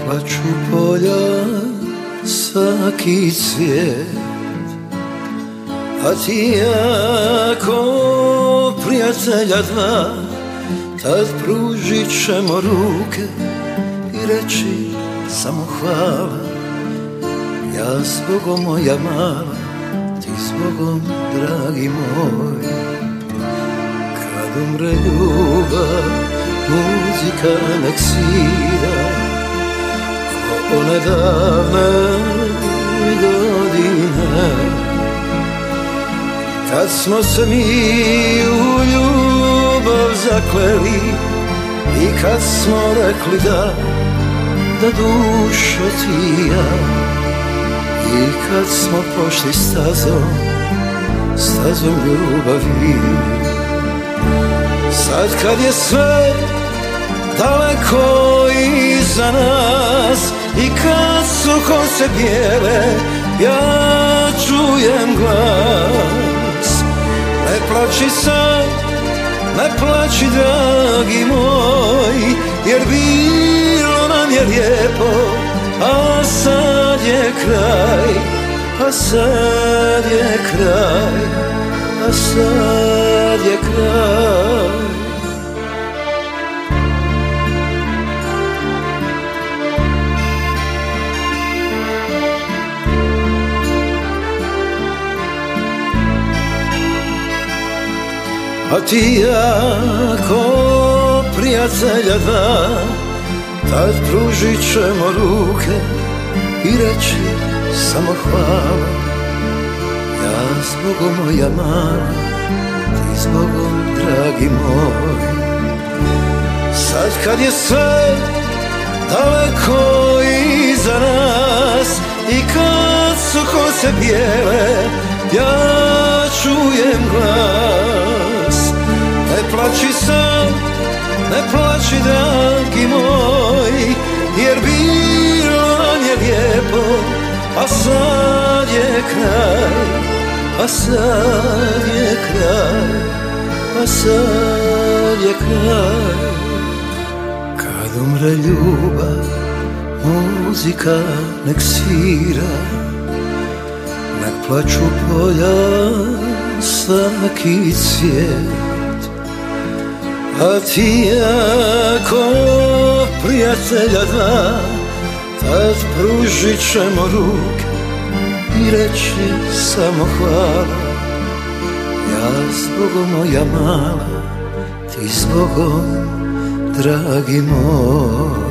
plaču polja, svaki cvijet, a ti ja ko prijatelja dva, tad pružit ćemo ruke i reći samo hvala. Ja zbogom moja mala, ti zbogom dragi moj. Kad umre ljubav, muzika nek svira ko one davne godine, kad smo se mi u ljubav zakleli i kad smo rekli da dušo ti i ja, i kad smo pošli stazom ljubavi. Sad kad je sve daleko iza nas i kad su kose bijele, ja čujem glas. Ne plači sad, ne plači dragi moj, jer bilo nam je lijepo, a sad je kraj, a sad je kraj, a sad je kraj. A ti ja ko prijatelja dva, tad pružit ćemo ruke i reći samo hvala. Ja zbogom moja mala, ti zbogom dragi moj. Sad kad je sve daleko iza nas i kad su kose bijele, ja čujem glas. Ne plači sad, ne plači dragi moj, jer bilo nam je lijepo, a sad je kraj, a sad je kraj, a sad je kraj. Kad umre ljubav, muzika nek svira, nek plaču polja, svaki cvijet, a ti ja ko prijatelja dva, tad pružit ćemo ruke i reći samo hvala. Ja zbogom moja mala, ti zbogom dragi moj.